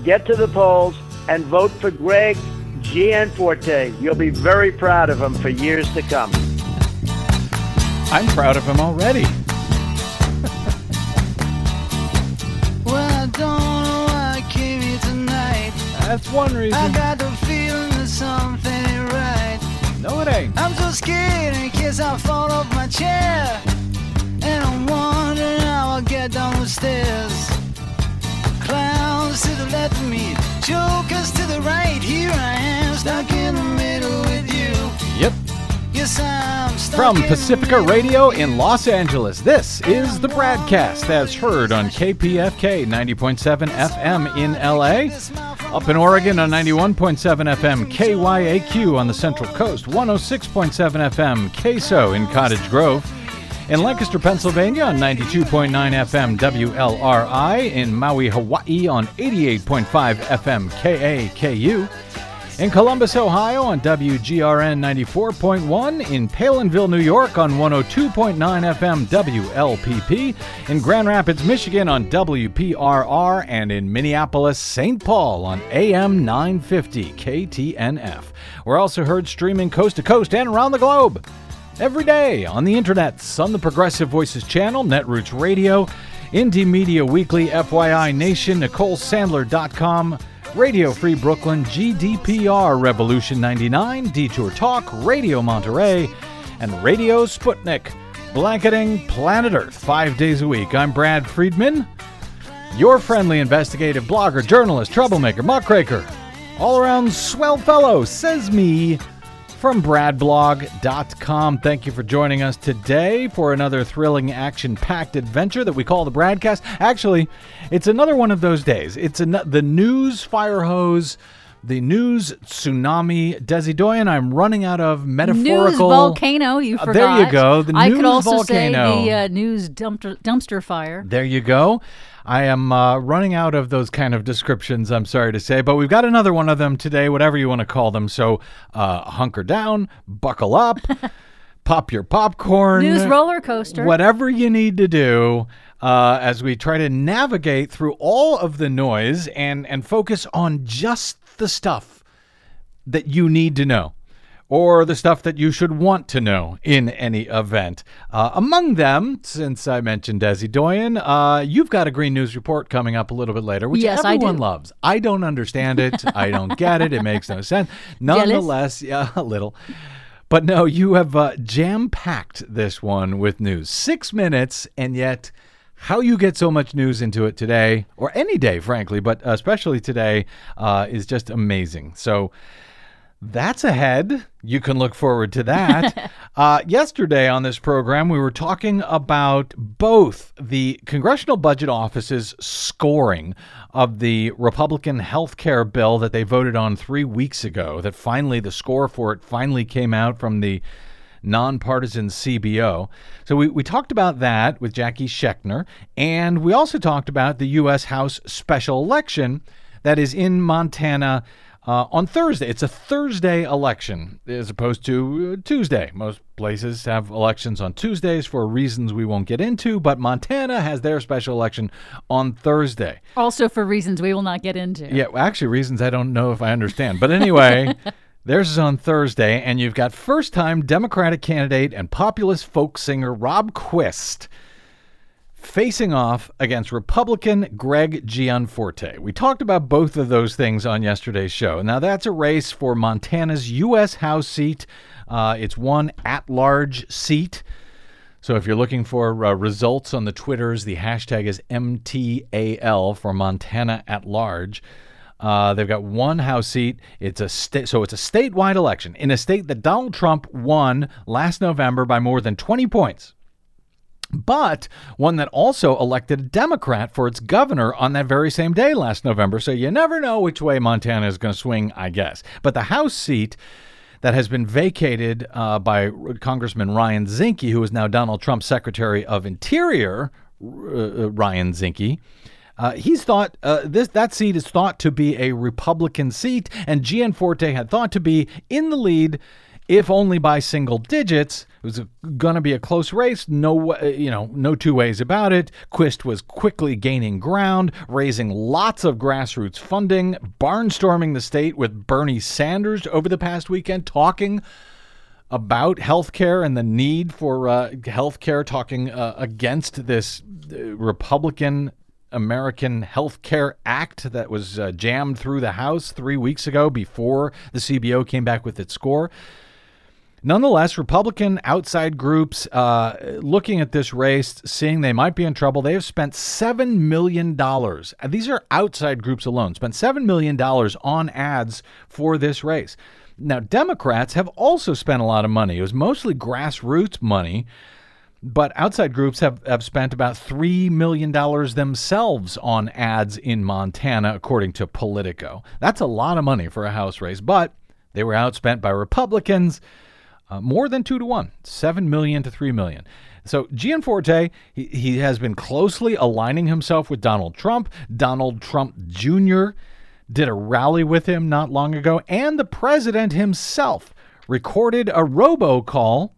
get to the polls and vote for Greg Gianforte. You'll be very proud of him for years to come. I'm proud of him already. Well, I don't know why I came here tonight. That's one reason. I got the feeling that something ain't right. No, it ain't. I'm so scared in case I fall off my chair. And I'm wondering how I'll get down the stairs. Clowns to the left of me, jokers to the right. Here I am, stuck in the middle with you. Yep. Yes, I'm stuck From in the Pacifica middle Radio with you. in Los Angeles, this is the Bradcast, as heard on KPFK 90.7 FM in LA. Up in Oregon on 91.7 FM KYAQ on the Central Coast, 106.7 FM KSO in Cottage Grove. In Lancaster, Pennsylvania on 92.9 FM WLRI. In Maui, Hawaii on 88.5 FM KAKU. In Columbus, Ohio on WGRN 94.1. In Palinville, New York on 102.9 FM WLPP. In Grand Rapids, Michigan on WPRR. And in Minneapolis, St. Paul on AM 950 KTNF. We're also heard streaming coast to coast and around the globe. Every day on the internets, on the Progressive Voices channel, Netroots Radio, Indie Media Weekly, FYI Nation, NicoleSandler.com, Radio Free Brooklyn, GDPR Revolution 99, Detour Talk, Radio Monterey, and Radio Sputnik, blanketing planet Earth 5 days a week. I'm Brad Friedman, your friendly investigative blogger, journalist, troublemaker, muckraker, all-around swell fellow, says me, from bradblog.com. Thank you for joining us today for another thrilling, action-packed adventure that we call the Bradcast. Actually, it's another one of those days. It's the news fire hose, the news tsunami. Desi Doyen, I'm running out of metaphorical... News volcano, you forgot. There you go, the I news could also volcano. say the news dumpster fire. There you go. I am running out of those kind of descriptions, I'm sorry to say, but we've got another one of them today, whatever you want to call them. So hunker down, buckle up, pop your popcorn. News roller coaster. Whatever you need to do as we try to navigate through all of the noise and focus on just the stuff that you need to know, or the stuff that you should want to know in any event. Among them, since I mentioned Desi Doyen, you've got a Green News Report coming up a little bit later, which Yes, I everyone do. loves. I don't understand it. I don't get it. It makes no sense. Nonetheless, yeah, a little. But no, you have jam-packed this one with news. 6 minutes, and yet how you get so much news into it today, or any day, frankly, but especially today, is just amazing. So that's ahead. You can look forward to that. Yesterday on this program, we were talking about both the Congressional Budget Office's scoring of the Republican health care bill that they voted on 3 weeks ago, that finally the score for it finally came out from the nonpartisan CBO. So we talked about that with Jackie Schechner, and we also talked about the U.S. House special election that is in Montana on Thursday. It's a Thursday election as opposed to Tuesday. Most places have elections on Tuesdays for reasons we won't get into, but Montana has their special election on Thursday. Also for reasons we will not get into. Yeah, actually reasons I don't know if I understand. But anyway, theirs is on Thursday, and you've got first-time Democratic candidate and populist folk singer Rob Quist facing off against Republican Greg Gianforte. We talked about both of those things on yesterday's show. Now, that's a race for Montana's U.S. House seat. It's one at-large seat. So if you're looking for results on the Twitters, the hashtag is MTAL for Montana at large. They've got one House seat. It's a so it's a statewide election in a state that Donald Trump won last November by more than 20 points. But one that also elected a Democrat for its governor on that very same day last November. So you never know which way Montana is going to swing, I guess. But the House seat that has been vacated by Congressman Ryan Zinke, who is now Donald Trump's Secretary of Interior, Ryan Zinke, he's thought that seat is thought to be a Republican seat, and Gianforte had thought to be in the lead if only by single digits. It was going to be a close race. No two ways about it. Quist was quickly gaining ground, raising lots of grassroots funding, barnstorming the state with Bernie Sanders over the past weekend, talking about healthcare and the need for healthcare, talking against this Republican American Health Care Act that was jammed through the House 3 weeks ago before the CBO came back with its score. Nonetheless, Republican outside groups looking at this race, seeing they might be in trouble, they have spent $7 million. These are outside groups alone, spent $7 million on ads for this race. Now, Democrats have also spent a lot of money. It was mostly grassroots money, but outside groups have spent about $3 million themselves on ads in Montana, according to Politico. That's a lot of money for a House race, but they were outspent by Republicans more than 2-1, $7 million to $3 million. So Gianforte, he has been closely aligning himself with Donald Trump. Donald Trump Jr. did a rally with him not long ago, and the president himself recorded a robocall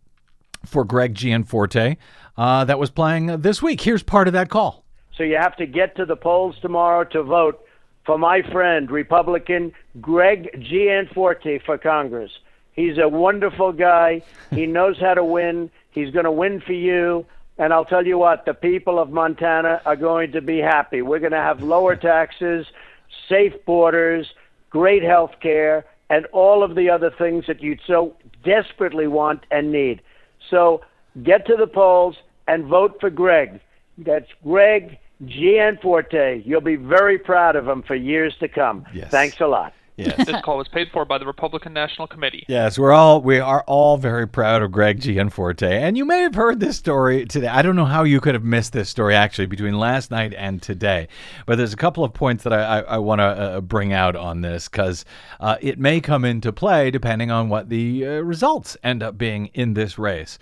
for Greg Gianforte that was playing this week. Here's part of that call. So you have to get to the polls tomorrow to vote for my friend, Republican Greg Gianforte for Congress. He's a wonderful guy. He knows how to win. He's going to win for you. And I'll tell you what, the people of Montana are going to be happy. We're going to have lower taxes, safe borders, great health care, and all of the other things that you so desperately want and need. So get to the polls and vote for Greg. That's Greg Gianforte. You'll be very proud of him for years to come. Yes. Thanks a lot. Yes. This call was paid for by the Republican National Committee. Yes, we are all very proud of Greg Gianforte. And you may have heard this story today. I don't know how you could have missed this story, actually, between last night and today. But there's a couple of points that I want to bring out on this, because it may come into play depending on what the results end up being in this race.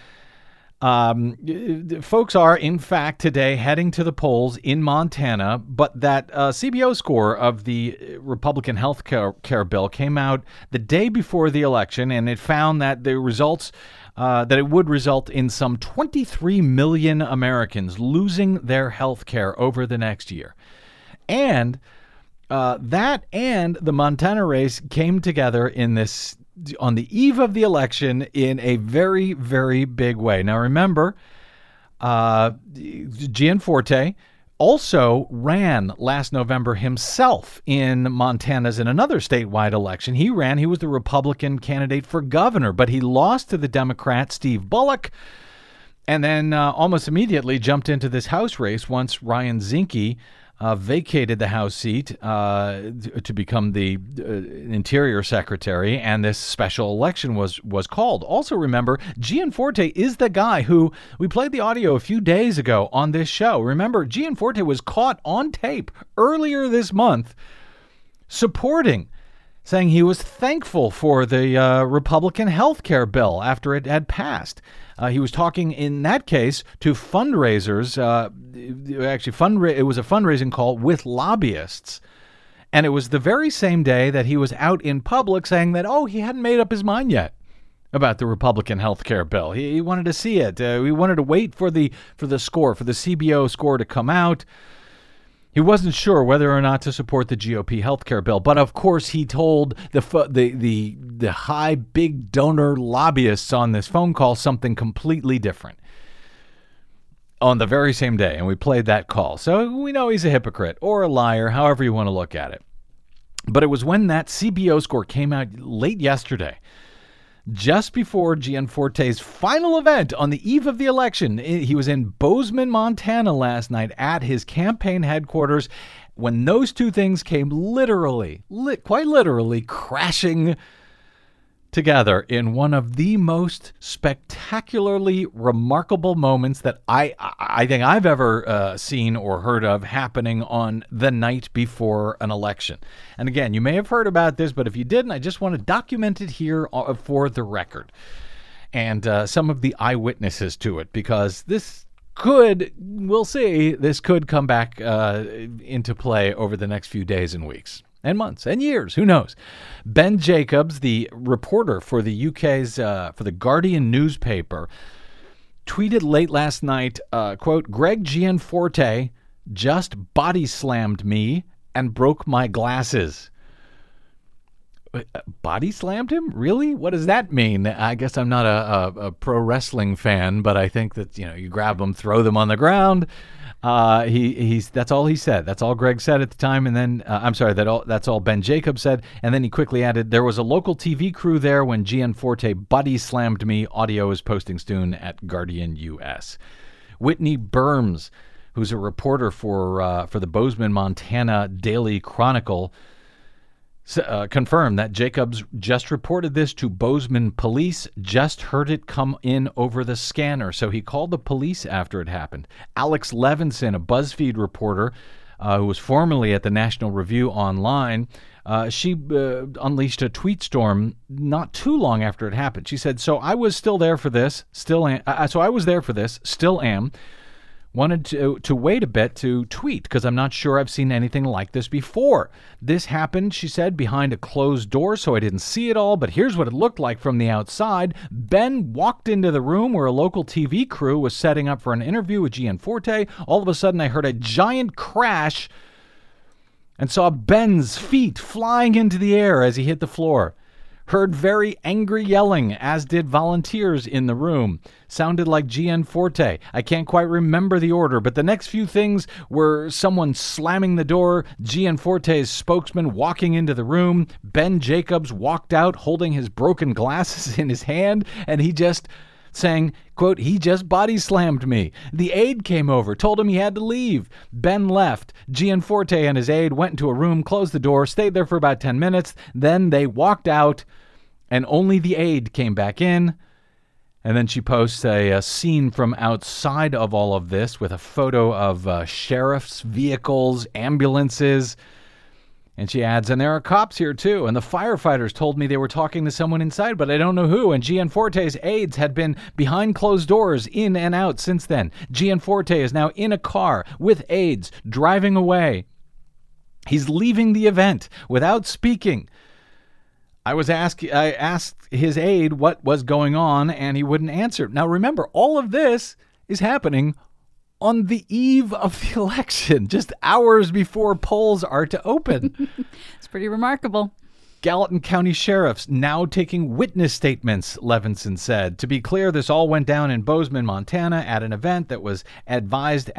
Folks are, in fact, today heading to the polls in Montana, but that CBO score of the Republican health care bill came out the day before the election, and it found that the results that it would result in some 23 million Americans losing their health care over the next year. And that and the Montana race came together on the eve of the election in a very, very big way. Now, remember, Gianforte also ran last November himself in Montana's in another statewide election. He was the Republican candidate for governor, but he lost to the Democrat Steve Bullock, and then almost immediately jumped into this House race once Ryan Zinke vacated the House seat to become the Interior Secretary, and this special election was called. Also remember, Gianforte is the guy who, we played the audio a few days ago on this show. Remember, Gianforte was caught on tape earlier this month saying he was thankful for the Republican health care bill after it had passed. He was talking in that case to fundraisers. It was a fundraising call with lobbyists. And it was the very same day that he was out in public saying that, he hadn't made up his mind yet about the Republican health care bill. He wanted to see it. We wanted to wait for the CBO score to come out. He wasn't sure whether or not to support the GOP health care bill, but of course he told the high big donor lobbyists on this phone call something completely different on the very same day, and we played that call. So we know he's a hypocrite or a liar, however you want to look at it. But it was when that CBO score came out late yesterday, just before Gianforte's final event on the eve of the election. He was in Bozeman, Montana last night at his campaign headquarters when those two things came quite literally crashing together in one of the most spectacularly remarkable moments that I think I've ever seen or heard of happening on the night before an election. And again, you may have heard about this, but if you didn't, I just want to document it here for the record and some of the eyewitnesses to it, because we'll see, this could come back into play over the next few days and weeks. and months and years. Who knows? Ben Jacobs, the reporter for the UK's for the Guardian newspaper, tweeted late last night, quote, Greg Gianforte just body slammed me and broke my glasses. Body slammed him? Really? What does that mean? I guess I'm not a pro wrestling fan, but I think that, you grab them, throw them on the ground. That's all he said. That's all Greg said at the time. And then, that's all Ben Jacobs said. And then he quickly added, there was a local TV crew there when Gianforte body slammed me. Audio is posting soon at Guardian US. Whitney Burns, who's a reporter for the Bozeman, Montana Daily Chronicle, confirmed that Jacobs just reported this to Bozeman police, just heard it come in over the scanner. So he called the police after it happened. Alex Levinson, a BuzzFeed reporter who was formerly at the National Review Online, she unleashed a tweet storm not too long after it happened. She said, I was there for this, still am. Wanted to wait a bit to tweet because I'm not sure I've seen anything like this before. This happened, she said, behind a closed door, so I didn't see it all, but here's what it looked like from the outside. Ben walked into the room where a local TV crew was setting up for an interview with Gianforte. All of a sudden, I heard a giant crash and saw Ben's feet flying into the air as he hit the floor. Heard very angry yelling, as did volunteers in the room. Sounded like Gianforte. I can't quite remember the order, but the next few things were someone slamming the door, Gianforte's spokesman walking into the room, Ben Jacobs walked out holding his broken glasses in his hand, and he just saying, quote, he just body slammed me. The aide came over, told him he had to leave. Ben left. Gianforte and his aide went into a room, closed the door, stayed there for about 10 minutes. Then they walked out, and only the aide came back in. And then she posts a scene from outside of all of this with a photo of sheriff's vehicles, ambulances. And she adds, and there are cops here too. And the firefighters told me they were talking to someone inside, but I don't know who. And Gianforte's aides had been behind closed doors, in and out since then. Gianforte is now in a car with aides, driving away. He's leaving the event without speaking. I asked his aide what was going on, and he wouldn't answer. Now remember, all of this is happening on the eve of the election, just hours before polls are to open. It's pretty remarkable. Gallatin County sheriffs now taking witness statements, Levinson said. To be clear, this all went down in Bozeman, Montana at an event that was advertised,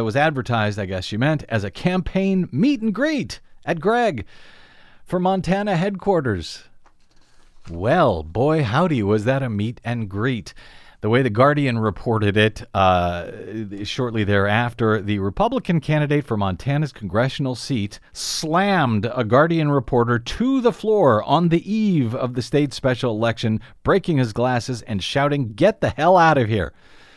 I guess she meant, as a campaign meet and greet at Greg for Montana headquarters. Well, boy, howdy, was that a meet and greet. The way the Guardian reported it, shortly thereafter, the Republican candidate for Montana's congressional seat slammed a Guardian reporter to the floor on the eve of the state's special election, breaking his glasses and shouting, "Get the hell out of here."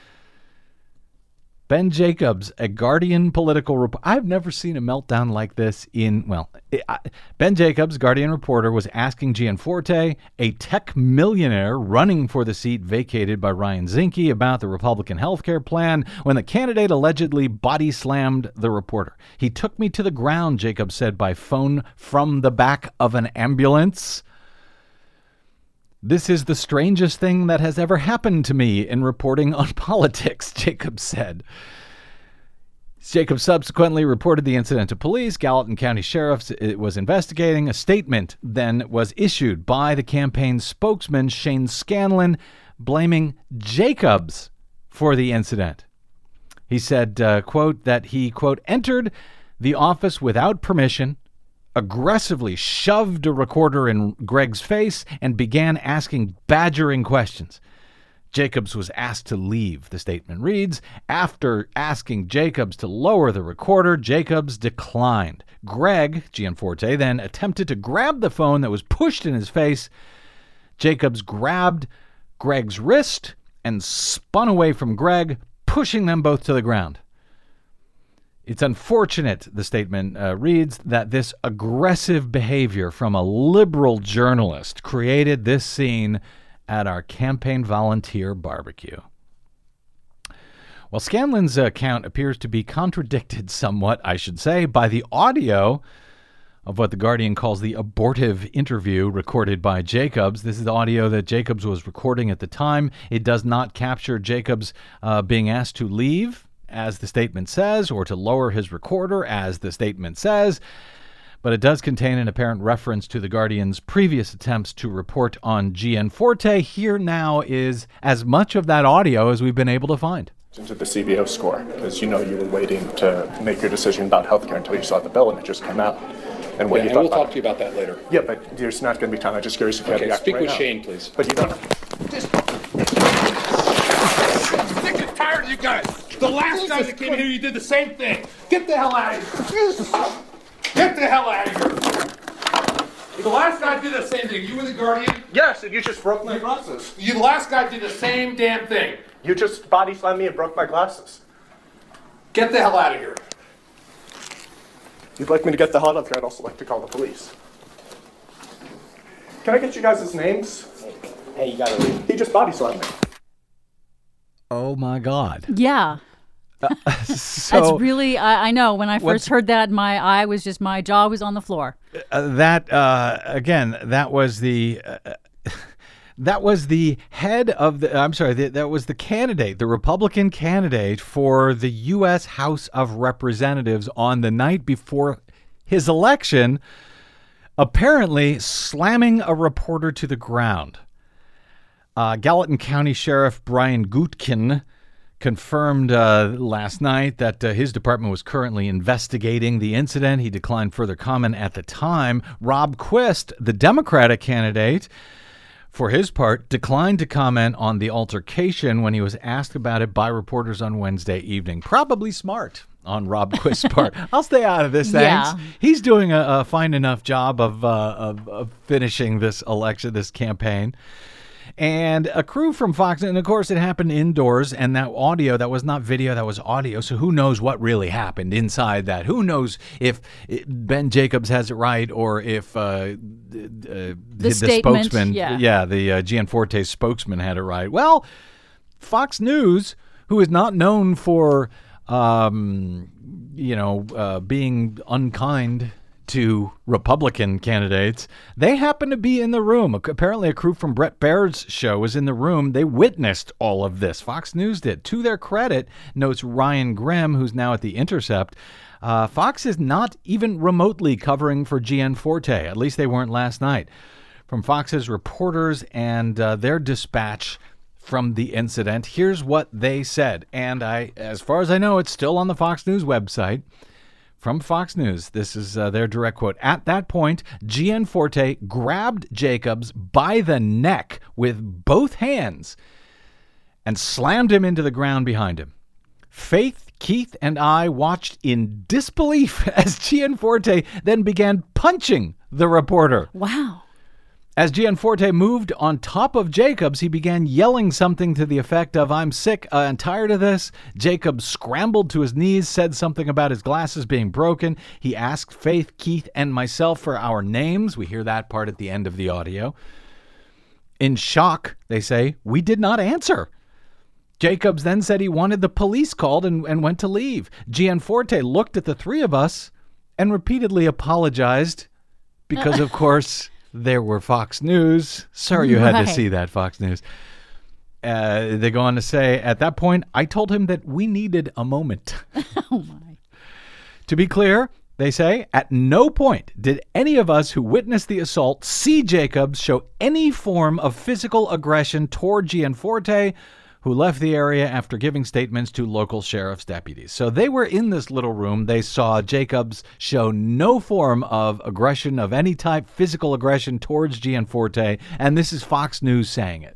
Ben Jacobs, a Guardian political reporter. I've never seen a meltdown like this Ben Jacobs, Guardian reporter, was asking Gianforte, a tech millionaire running for the seat vacated by Ryan Zinke, about the Republican healthcare plan when the candidate allegedly body slammed the reporter. He took me to the ground, Jacobs said by phone from the back of an ambulance. This is the strangest thing that has ever happened to me in reporting on politics, Jacobs said. Jacobs subsequently reported the incident to police. Gallatin County Sheriff was investigating. A statement then was issued by the campaign spokesman, Shane Scanlon, blaming Jacobs for the incident. He said, quote, that he, quote, entered the office without permission, aggressively shoved a recorder in Greg's face, and began asking badgering questions. Jacobs was asked to leave, the statement reads. After asking Jacobs to lower the recorder, Jacobs declined. Greg, Gianforte, then attempted to grab the phone that was pushed in his face. Jacobs grabbed Greg's wrist and spun away from Greg, pushing them both to the ground. It's unfortunate, the statement reads, that this aggressive behavior from a liberal journalist created this scene at our campaign volunteer barbecue. Well, Scanlon's account appears to be contradicted somewhat, I should say, by the audio of what The Guardian calls the abortive interview recorded by Jacobs. This is the audio that Jacobs was recording at the time. It does not capture Jacobs being asked to leave, as the statement says, or to lower his recorder, as the statement says. But it does contain an apparent reference to The Guardian's previous attempts to report on Gianforte. Here now is as much of that audio as we've been able to find. Into the CBO score, because you were waiting to make your decision about healthcare until you saw the bill and it just came out. And what you thought we'll talk to you about that later. Yeah, but there's not going to be time. I'm just curious if you have the speak right with now. Shane, please. But you don't. I'm sick and tired of you guys. The last guy that came here, you did the same thing. Get the hell out of here. Get the hell out of here. The last guy did the same thing. You were the Guardian? Yes, and you just broke my glasses. The last guy did the same damn thing. You just body slammed me and broke my glasses. Get the hell out of here. If you'd like me to get the hell out of here, I'd also like to call the police. Can I get you guys' names? Hey, you gotta leave. He just body slammed me. Oh, my God. Yeah. So That's really, I know, when I first heard that, my jaw was on the floor. That was the head of that was the candidate, the Republican candidate for the U.S. House of Representatives on the night before his election, apparently slamming a reporter to the ground. Gallatin County Sheriff Brian Gutkin confirmed last night that his department was currently investigating the incident. He declined further comment at the time. Rob Quist, the Democratic candidate, for his part, declined to comment on the altercation when he was asked about it by reporters on Wednesday evening. Probably smart on Rob Quist's part. I'll stay out of this, thanks. Yeah. He's doing a fine enough job of finishing this election, this campaign. And a crew from Fox, and of course it happened indoors, and that audio, that was not video, that was audio, so who knows what really happened inside that? Who knows if Ben Jacobs has it right, or if the spokesman, the Gianforte spokesman had it right. Well, Fox News, who is not known for, being unkind to Republican candidates, they happen to be in the room. Apparently a crew from Brett Baird's show was in the room. They witnessed all of this. Fox News did. To their credit, notes Ryan Grimm, who's now at The Intercept, Fox is not even remotely covering for Gianforte. At least they weren't last night. From Fox's reporters and their dispatch from the incident, here's what they said. And as far as I know, it's still on the Fox News website. From Fox News, this is their direct quote. At that point, Gianforte grabbed Jacobs by the neck with both hands and slammed him into the ground behind him. Faith, Keith, and I watched in disbelief as Gianforte then began punching the reporter. Wow. As Gianforte moved on top of Jacobs, he began yelling something to the effect of, "I'm sick and tired of this." Jacobs scrambled to his knees, said something about his glasses being broken. He asked Faith, Keith, and myself for our names. We hear that part at the end of the audio. In shock, they say, we did not answer. Jacobs then said he wanted the police called and went to leave. Gianforte looked at the three of us and repeatedly apologized because, of course, there were Fox News. Sorry you had to see that, Fox News. They go on to say, at that point, I told him that we needed a moment. Oh, my. To be clear, they say, at no point did any of us who witnessed the assault see Jacobs show any form of physical aggression toward Gianforte, who left the area after giving statements to local sheriff's deputies. So they were in this little room. They saw Jacobs show no form of aggression of any type, physical aggression towards Gianforte, and this is Fox News saying it.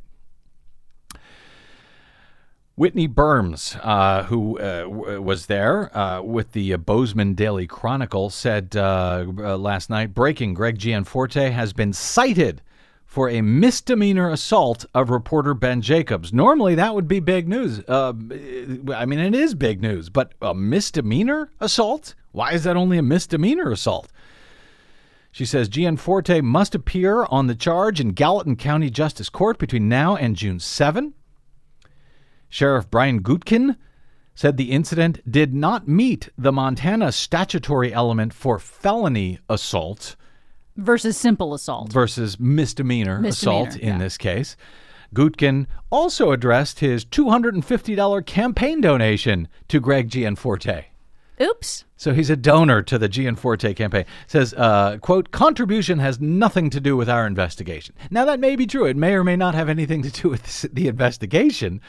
Whitney Burns, who was there with the Bozeman Daily Chronicle, said last night, breaking, Greg Gianforte has been cited for a misdemeanor assault of reporter Ben Jacobs. Normally, that would be big news. It is big news, but a misdemeanor assault? Why is that only a misdemeanor assault? She says Gianforte must appear on the charge in Gallatin County Justice Court between now and June 7. Sheriff Brian Gutkin said the incident did not meet the Montana statutory element for felony assault versus simple assault versus misdemeanor assault in this case. Gutkin also addressed his $250 campaign donation to Greg Gianforte. Oops. So he's a donor to the Gianforte campaign. Says, quote, contribution has nothing to do with our investigation. Now, that may be true. It may or may not have anything to do with the investigation.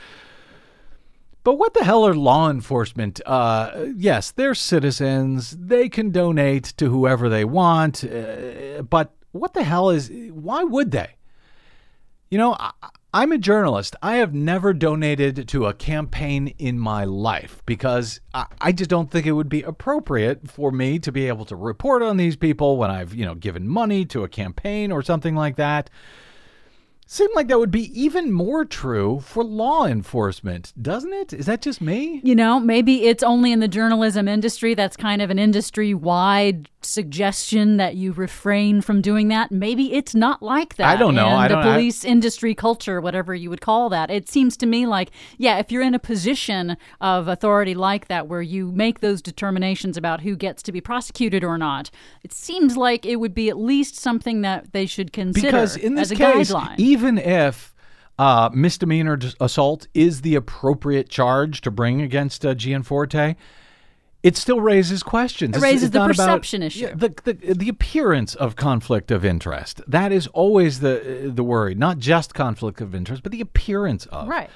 But what the hell are law enforcement? Yes, they're citizens. They can donate to whoever they want. But what the hell why would they? You know, I'm a journalist. I have never donated to a campaign in my life because I just don't think it would be appropriate for me to be able to report on these people when I've, given money to a campaign or something like that. Seemed like that would be even more true for law enforcement, doesn't it? Is that just me? Maybe it's only in the journalism industry. That's kind of an industry-wide suggestion that you refrain from doing that. Maybe it's not like that. I don't know. The police industry culture, whatever you would call that. It seems to me like, if you're in a position of authority like that where you make those determinations about who gets to be prosecuted or not, it seems like it would be at least something that they should consider because in this as a case, guideline. Even if misdemeanor assault is the appropriate charge to bring against Gianforte, it still raises questions. It raises the perception issue. The appearance of conflict of interest. That is always the worry. Not just conflict of interest, but the appearance of. Right.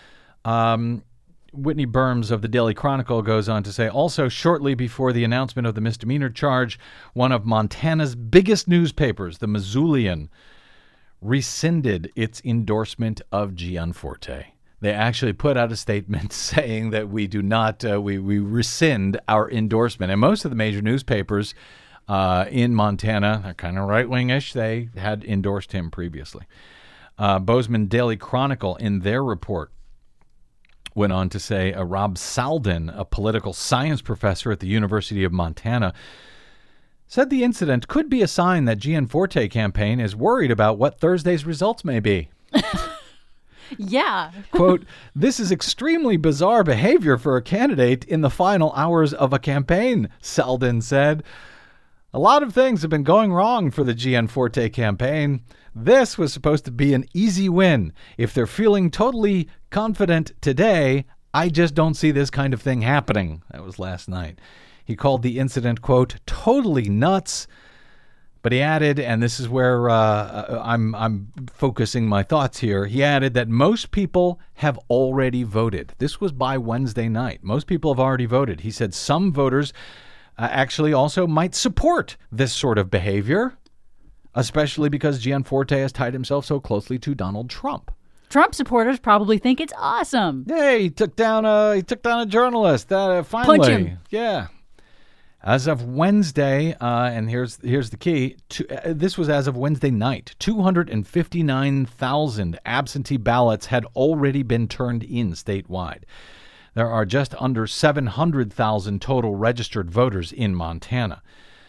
Whitney Burns of the Daily Chronicle goes on to say, also shortly before the announcement of the misdemeanor charge, one of Montana's biggest newspapers, the Missoulian, rescinded its endorsement of Gianforte. They actually put out a statement saying that we do not, we rescind our endorsement. And most of the major newspapers in Montana are kind of right-wingish. They had endorsed him previously. Bozeman Daily Chronicle, in their report, went on to say Rob Salden, a political science professor at the University of Montana, said the incident could be a sign that Gianforte campaign is worried about what Thursday's results may be. Yeah. Quote, this is extremely bizarre behavior for a candidate in the final hours of a campaign, Salden said. A lot of things have been going wrong for the Gianforte campaign. This was supposed to be an easy win. If they're feeling totally confident today, I just don't see this kind of thing happening. That was last night. He called the incident, quote, totally nuts. But he added, and this is where I'm focusing my thoughts here, he added that most people have already voted. This was by Wednesday night. Most people have already voted. He said some voters actually also might support this sort of behavior, especially because Gianforte has tied himself so closely to Donald Trump. Trump supporters probably think it's awesome. Hey, he took down a journalist. Finally, punch him. Yeah. As of Wednesday, and here's the key, this was as of Wednesday night, 259,000 absentee ballots had already been turned in statewide. There are just under 700,000 total registered voters in Montana.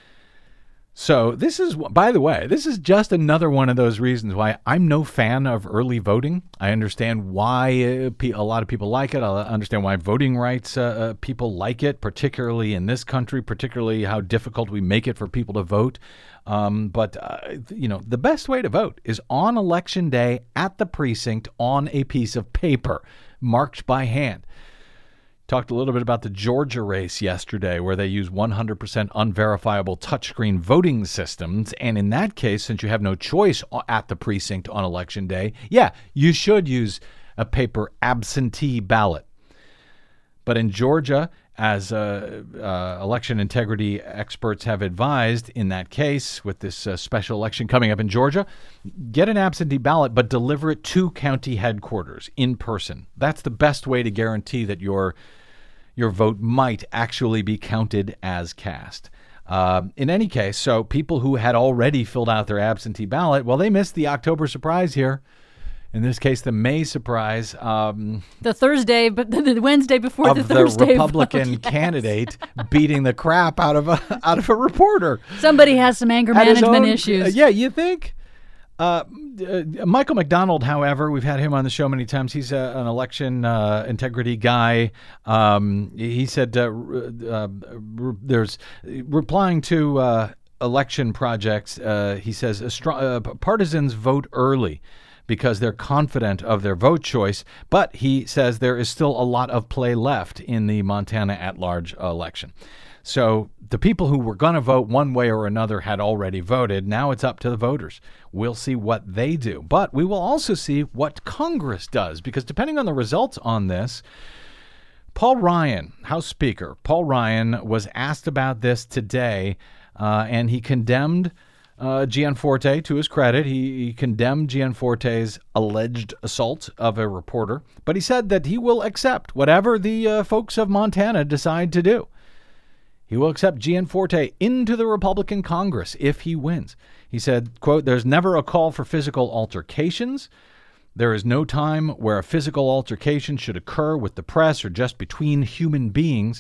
So this is, by the way, this is just another one of those reasons why I'm no fan of early voting. I understand why a lot of people like it. I understand why voting rights people like it, particularly in this country, particularly how difficult we make it for people to vote. But the best way to vote is on Election Day at the precinct on a piece of paper marked by hand. Talked a little bit about the Georgia race yesterday where they use 100% unverifiable touchscreen voting systems. And in that case, since you have no choice at the precinct on Election Day, you should use a paper absentee ballot. But in Georgia, as election integrity experts have advised in that case, with this special election coming up in Georgia, get an absentee ballot, but deliver it to county headquarters in person. That's the best way to guarantee that your vote might actually be counted as cast. In any case, so people who had already filled out their absentee ballot, well, they missed the October surprise here. In this case, the May surprise. The Thursday, but the Wednesday before the Thursday of the Republican candidate beating the crap out of a reporter. Somebody has some anger management issues. Yeah, you think? Michael McDonald, however, we've had him on the show many times. He's an election integrity guy. He said there's replying to election projects. He says partisans vote early because they're confident of their vote choice. But he says there is still a lot of play left in the Montana at-large election. So the people who were going to vote one way or another had already voted. Now it's up to the voters. We'll see what they do. But we will also see what Congress does, because depending on the results on this, Paul Ryan, House Speaker, Paul Ryan was asked about this today, and he condemned Gianforte. To his credit, he condemned Gianforte's alleged assault of a reporter, but he said that he will accept whatever the folks of Montana decide to do. He will accept Gianforte into the Republican Congress if he wins. He said, quote, "There's never a call for physical altercations. There is no time where a physical altercation should occur with the press or just between human beings.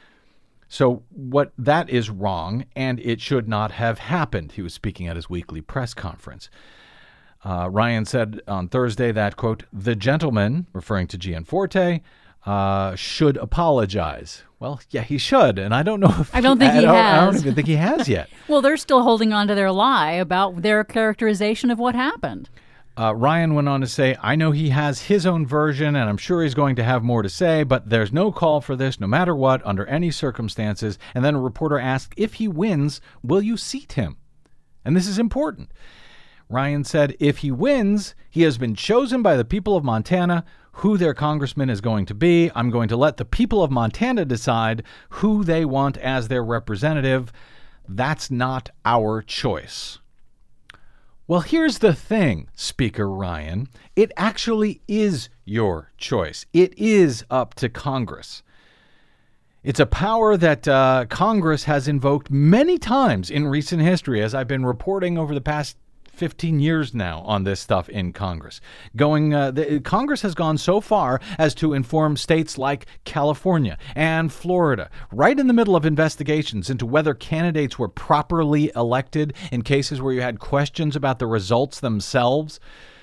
So what that is wrong, and it should not have happened." He was speaking at his weekly press conference. Ryan said on Thursday that, quote, "The gentleman," referring to Gianforte, should apologize. Well, yeah, he should, and I don't know if I don't think he has. I don't even think he has yet. Well, they're still holding on to their lie about their characterization of what happened. Ryan went on to say, "I know he has his own version, and I'm sure he's going to have more to say, but there's no call for this, no matter what, under any circumstances." And then a reporter asked, if he wins, will you seat him? And this is important. Ryan said, if he wins, he has been chosen by the people of Montana who their congressman is going to be. I'm going to let the people of Montana decide who they want as their representative. That's not our choice. Well, here's the thing, Speaker Ryan. It actually is your choice. It is up to Congress. It's a power that Congress has invoked many times in recent history, as I've been reporting over the past 15 years now on this stuff in Congress. Congress has gone so far as to inform states like California and Florida, right in the middle of investigations into whether candidates were properly elected in cases where you had questions about the results themselves.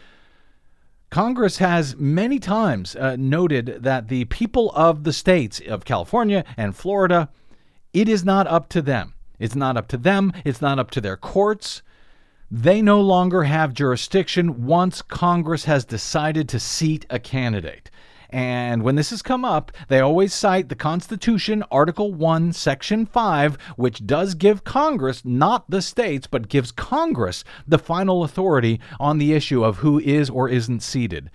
Congress has many times noted that the people of the states of California and Florida, it is not up to them. It's not up to them. It's not up to their courts. They no longer have jurisdiction once Congress has decided to seat a candidate. And when this has come up, they always cite the Constitution, Article 1, Section 5, which does give Congress, not the states, but gives Congress the final authority on the issue of who is or isn't seated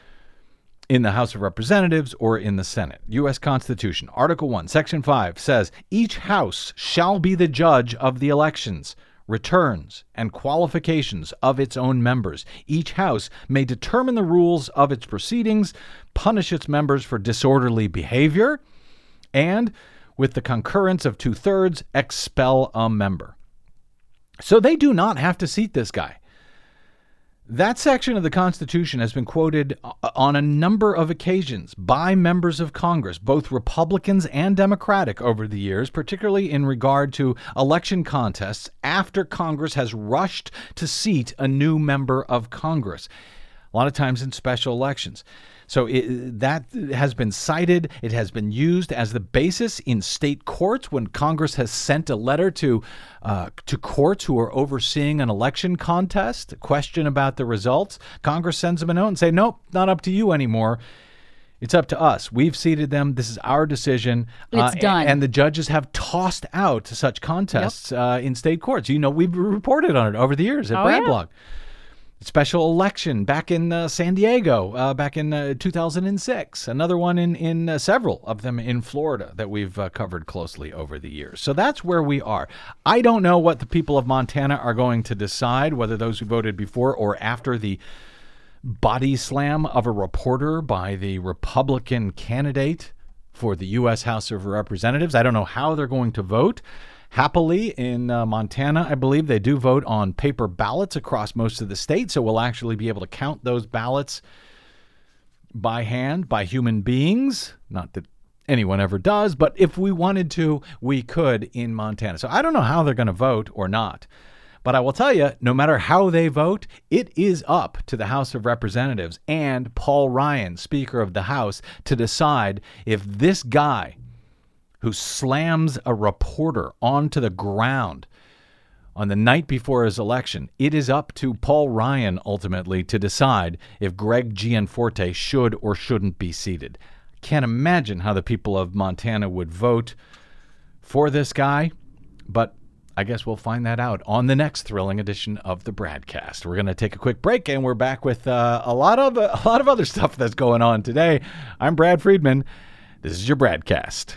in the House of Representatives or in the Senate. U.S. Constitution, Article 1, Section 5 says, each house shall be the judge of the elections, returns, and qualifications of its own members. Each house may determine the rules of its proceedings, punish its members for disorderly behavior, and, with the concurrence of 2/3, expel a member. So they do not have to seat this guy. That section of the Constitution has been quoted on a number of occasions by members of Congress, both Republicans and Democratic over the years, particularly in regard to election contests after Congress has rushed to seat a new member of Congress, a lot of times in special elections. So that has been cited. It has been used as the basis in state courts when Congress has sent a letter to courts who are overseeing an election contest, a question about the results. Congress sends them a note and say, nope, not up to you anymore. It's up to us. We've seated them. This is our decision. It's done. And the judges have tossed out such contests in state courts. You know, we've reported on it over the years at Bradblog. Special election back in San Diego back in 2006. Another one in several of them in Florida that we've covered closely over the years. So that's where we are. I don't know what the people of Montana are going to decide, whether those who voted before or after the body slam of a reporter by the Republican candidate for the U.S. House of Representatives. I don't know how they're going to vote. Happily, in Montana, I believe they do vote on paper ballots across most of the state, so we'll actually be able to count those ballots by hand, by human beings. Not that anyone ever does, but if we wanted to, we could in Montana. So I don't know how they're going to vote or not. But I will tell you, no matter how they vote, it is up to the House of Representatives and Paul Ryan, Speaker of the House, to decide if this guy who slams a reporter onto the ground on the night before his election, it is up to Paul Ryan ultimately to decide if Greg Gianforte should or shouldn't be seated. Can't imagine how the people of Montana would vote for this guy, but I guess we'll find that out on the next thrilling edition of the Bradcast. We're going to take a quick break, and we're back with a lot of other stuff that's going on today. I'm Brad Friedman. This is your Bradcast.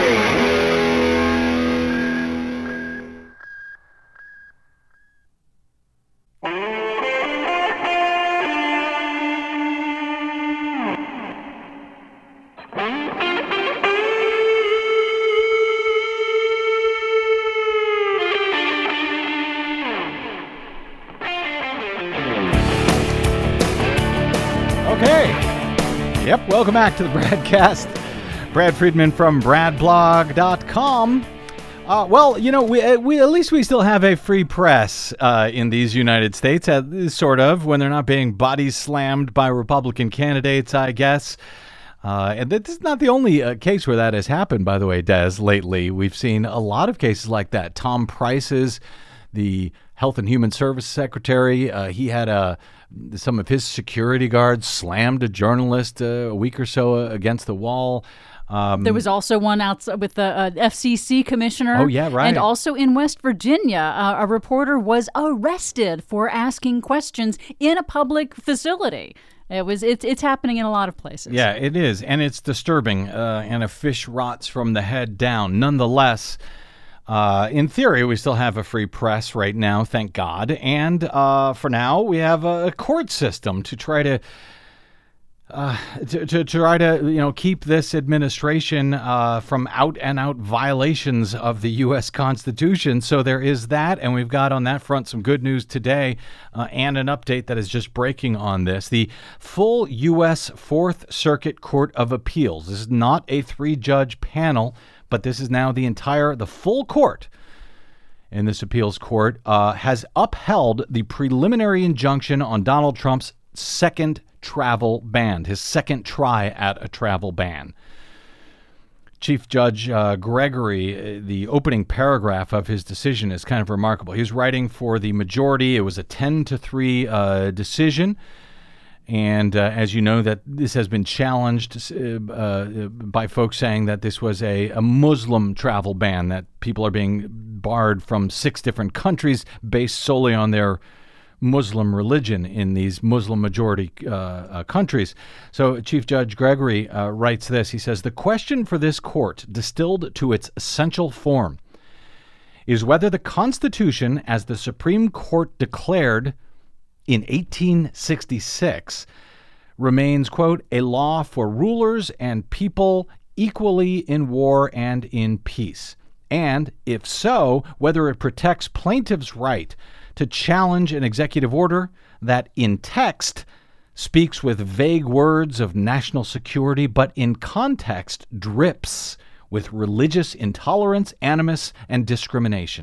Yep, welcome back to the Bradcast. Brad Friedman from bradblog.com. Well, you know, we at least we still have a free press in these United States, sort of, when they're not being body slammed by Republican candidates, I guess. And this is not the only case where that has happened, by the way, Des, lately. We've seen a lot of cases like that. Tom Price's, the Health and Human Services Secretary, he had some of his security guards slammed a journalist a week or so against the wall. There was also one outside with the FCC commissioner. Oh, yeah, right. And also in West Virginia, a reporter was arrested for asking questions in a public facility. It's happening in a lot of places. Yeah, it is. And it's disturbing. And a fish rots from the head down. Nonetheless, in theory, we still have a free press right now, thank God. And for now, we have a court system to try to keep this administration from out-and-out violations of the U.S. Constitution. So there is that, and we've got on that front some good news today and an update that is just breaking on this. The full U.S. Fourth Circuit Court of Appeals. This is not a three-judge panel, but this is now the full court in this appeals court has upheld the preliminary injunction on Donald Trump's second travel ban, his second try at a travel ban. Chief Judge Gregory, the opening paragraph of his decision is kind of remarkable. He was writing for the majority. It was a 10-3 decision. And as you know, that this has been challenged by folks saying that this was a Muslim travel ban, that people are being barred from 6 different countries based solely on their Muslim religion in these Muslim majority countries. So Chief Judge Gregory writes this. He says, "The question for this court, distilled to its essential form, is whether the Constitution, as the Supreme Court declared in 1866, remains, quote, a law for rulers and people equally in war and in peace. And if so, whether it protects plaintiffs' right to challenge an executive order that in text speaks with vague words of national security, but in context drips with religious intolerance, animus, and discrimination."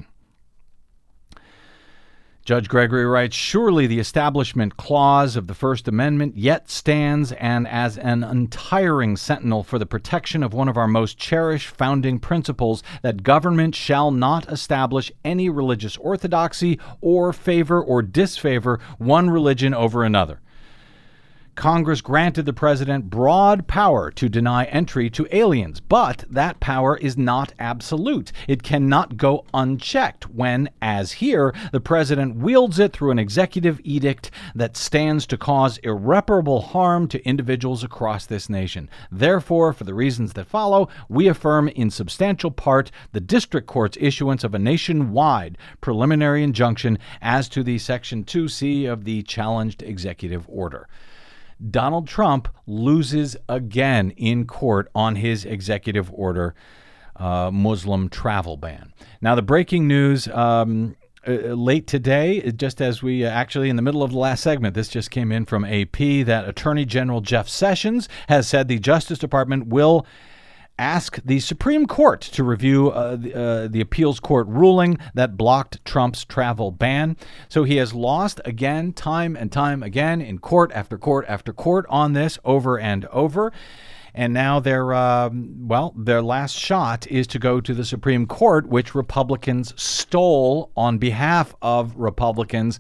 Judge Gregory writes, "Surely the Establishment Clause of the First Amendment yet stands and as an untiring sentinel for the protection of one of our most cherished founding principles, that government shall not establish any religious orthodoxy or favor or disfavor one religion over another. Congress granted the president broad power to deny entry to aliens, but that power is not absolute. It cannot go unchecked when, as here, the president wields it through an executive edict that stands to cause irreparable harm to individuals across this nation. Therefore, for the reasons that follow, we affirm in substantial part the district court's issuance of a nationwide preliminary injunction as to the Section 2C of the challenged executive order." Donald Trump loses again in court on his executive order Muslim travel ban. Now, the breaking news late today, just as we actually in the middle of the last segment, this just came in from AP, that Attorney General Jeff Sessions has said the Justice Department will ask the Supreme Court to review the appeals court ruling that blocked Trump's travel ban. So he has lost again, time and time again, in court after court after court on this, over and over. And now their last shot is to go to the Supreme Court, which Republicans stole on behalf of Republicans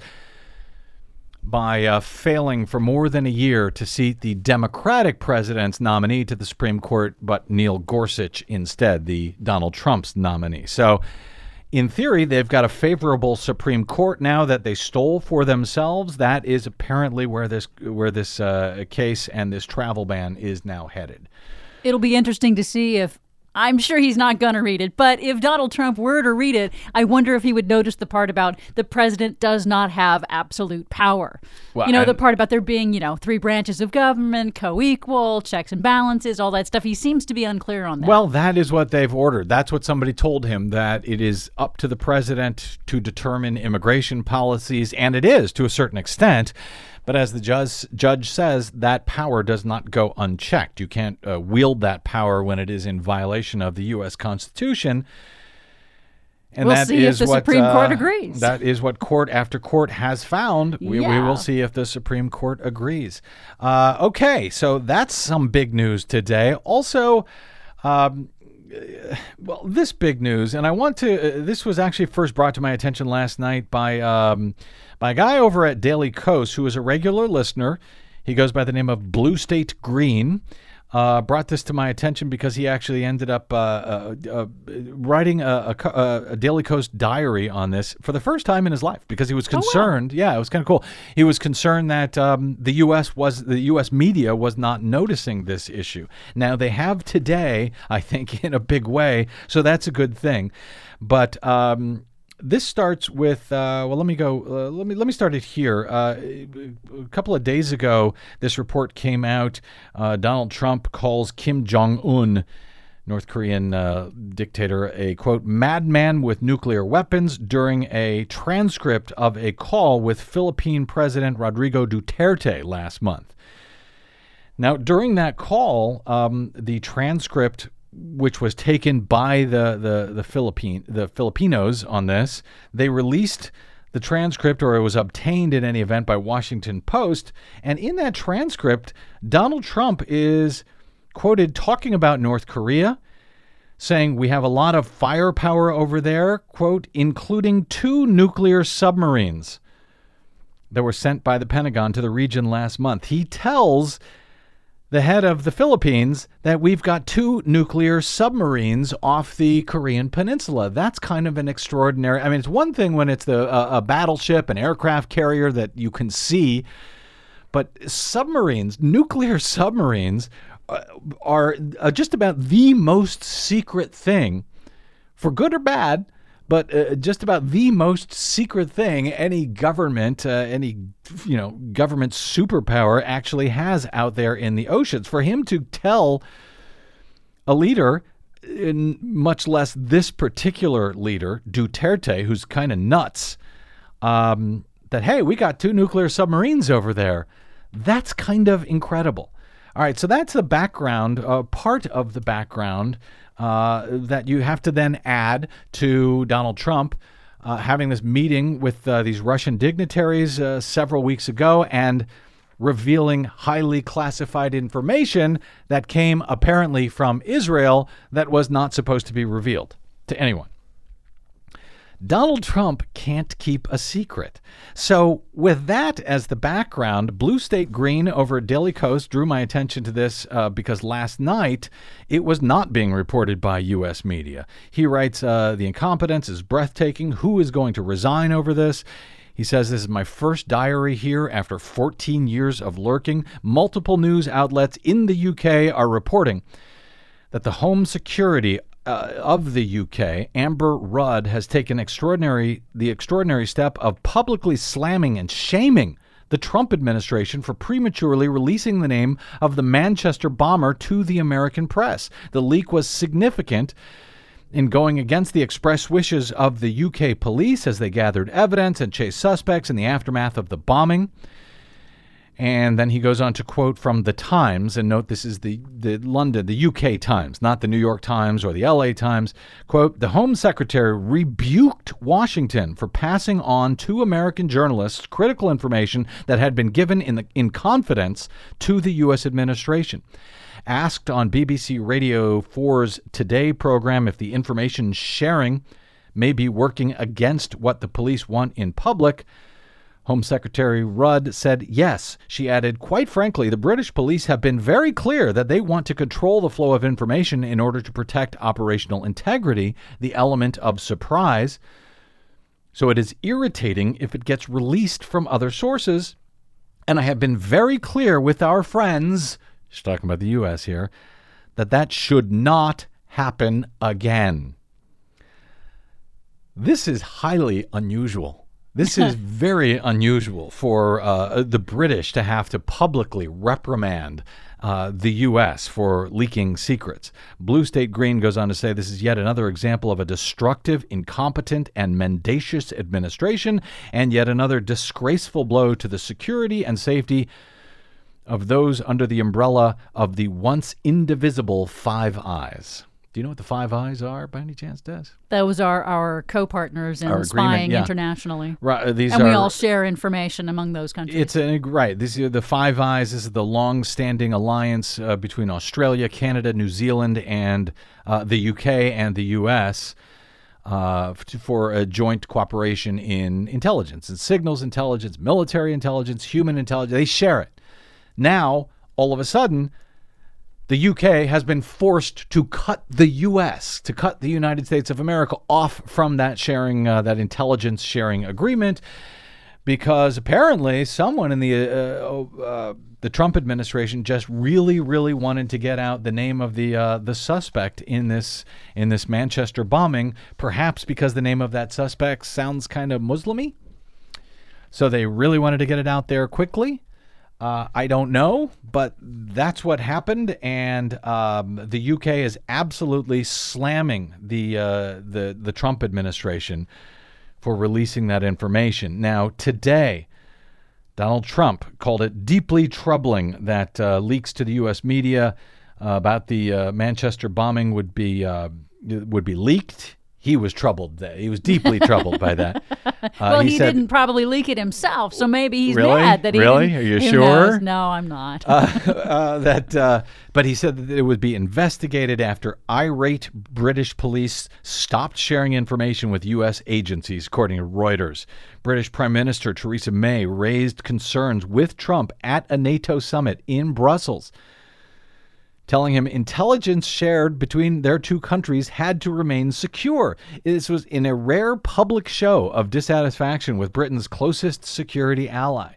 by failing for more than a year to seat the Democratic president's nominee to the Supreme Court, but Neil Gorsuch instead, the Donald Trump's nominee. So in theory, they've got a favorable Supreme Court now that they stole for themselves. That is apparently where this case and this travel ban is now headed. It'll be interesting to see if, I'm sure he's not going to read it, but if Donald Trump were to read it, I wonder if he would notice the part about the president does not have absolute power. Well, the part about there being, 3 branches of government, co-equal, checks and balances, all that stuff. He seems to be unclear on that. Well, that is what they've ordered. That's what somebody told him, that it is up to the president to determine immigration policies, and it is to a certain extent. But as the judge says, that power does not go unchecked. You can't wield that power when it is in violation of the U.S. Constitution. And we'll see if the Supreme Court agrees. That is what court after court has found. We will see if the Supreme Court agrees. Okay, so that's some big news today. Also, this big news, and I want to. This was actually first brought to my attention last night by a guy over at Daily Kos who is a regular listener. He goes by the name of Blue State Green. Brought this to my attention because he actually ended up writing a Daily Kos diary on this for the first time in his life because he was concerned. Oh, wow. Yeah, it was kind of cool. He was concerned that the U.S. media was not noticing this issue. Now they have today, I think, in a big way, so that's a good thing. But this starts with let me start it here. A couple of days ago, this report came out. Donald Trump calls Kim Jong-un, North Korean dictator, a, quote, madman with nuclear weapons during a transcript of a call with Philippine President Rodrigo Duterte last month. Now, during that call, the transcript, which was taken by the Filipinos on this, they released the transcript, or it was obtained in any event by Washington Post. And in that transcript, Donald Trump is quoted talking about North Korea, saying we have a lot of firepower over there, quote, including 2 nuclear submarines that were sent by the Pentagon to the region last month. He tells the head of the Philippines that we've got 2 nuclear submarines off the Korean peninsula. That's kind of an extraordinary. I mean, it's one thing when it's a battleship, an aircraft carrier that you can see, but submarines, nuclear submarines, are just about the most secret thing, for good or bad, but just about the most secret thing any government, government superpower actually has out there in the oceans. For him to tell a leader, much less this particular leader, Duterte, who's kind of nuts, that, hey, we got 2 nuclear submarines over there, that's kind of incredible. All right, so that's the background, part of the background that you have to then add to Donald Trump having this meeting with these Russian dignitaries several weeks ago and revealing highly classified information that came apparently from Israel that was not supposed to be revealed to anyone. Donald Trump can't keep a secret. So with that as the background, Blue State Green over at Daily Kos drew my attention to this because last night it was not being reported by U.S. media. He writes, the incompetence is breathtaking. Who is going to resign over this? He says, this is my first diary here after 14 years of lurking. Multiple news outlets in the UK are reporting that the Home Secretary of the UK, Amber Rudd, has taken the extraordinary step of publicly slamming and shaming the Trump administration for prematurely releasing the name of the Manchester bomber to the American press. The leak was significant in going against the express wishes of the UK police as they gathered evidence and chased suspects in the aftermath of the bombing. And then he goes on to quote from the Times, and note this is the UK Times, not the New York Times or the LA Times. Quote, the Home Secretary rebuked Washington for passing on to American journalists critical information that had been given in confidence to the U.S. administration. Asked on BBC Radio 4's Today program if the information sharing may be working against what the police want in public, Home Secretary Rudd said yes. She added, quite frankly, the British police have been very clear that they want to control the flow of information in order to protect operational integrity, the element of surprise. So it is irritating if it gets released from other sources. And I have been very clear with our friends, she's talking about the U.S. here, that should not happen again. This is highly unusual. This is very unusual for the British to have to publicly reprimand the U.S. for leaking secrets. Blue State Green goes on to say this is yet another example of a destructive, incompetent, and mendacious administration, and yet another disgraceful blow to the security and safety of those under the umbrella of the once indivisible Five Eyes. Do you know what the Five Eyes are, by any chance, Des? Those are our co-partners in spying internationally. Right, we all share information among those countries. Right. These are the Five Eyes. This is the long-standing alliance between Australia, Canada, New Zealand, and the UK and the US for a joint cooperation in intelligence, and signals intelligence, military intelligence, human intelligence. They share it. Now, all of a sudden, the UK has been forced to cut the U.S., to cut the United States of America off from that sharing, that intelligence sharing agreement, because apparently someone in the Trump administration just really, really wanted to get out the name of the suspect in this Manchester bombing, perhaps because the name of that suspect sounds kind of Muslim-y. So they really wanted to get it out there quickly. I don't know, but that's what happened, and the UK is absolutely slamming the Trump administration for releasing that information. Now, today, Donald Trump called it deeply troubling that leaks to the U.S. media about the Manchester bombing would be leaked. He was troubled. He was deeply troubled by that. Well, he didn't probably leak it himself, so maybe he's really? mad that he really? didn't. Are you Who sure? knows? No, I'm not. But he said that it would be investigated after irate British police stopped sharing information with U.S. agencies, according to Reuters. British Prime Minister Theresa May raised concerns with Trump at a NATO summit in Brussels, telling him intelligence shared between their two countries had to remain secure. This was in a rare public show of dissatisfaction with Britain's closest security ally.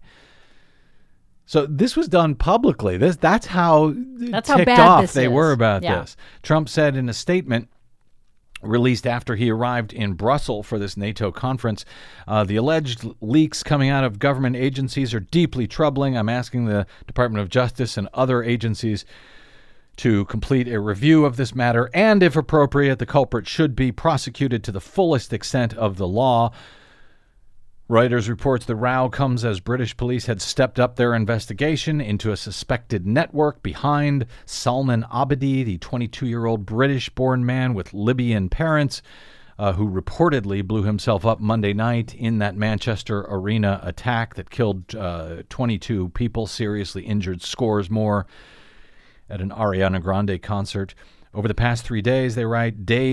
So this was done publicly. That's how ticked bad off they were about Yeah. this. Trump said in a statement released after he arrived in Brussels for this NATO conference, the alleged leaks coming out of government agencies are deeply troubling. I'm asking the Department of Justice and other agencies to complete a review of this matter, and if appropriate, the culprit should be prosecuted to the fullest extent of the law. Reuters reports the row comes as British police had stepped up their investigation into a suspected network behind Salman Abedi, the 22-year-old British-born man with Libyan parents, who reportedly blew himself up Monday night in that Manchester Arena attack that killed 22 people, seriously injured scores more, at an Ariana Grande concert. Over the past 3 days, they write,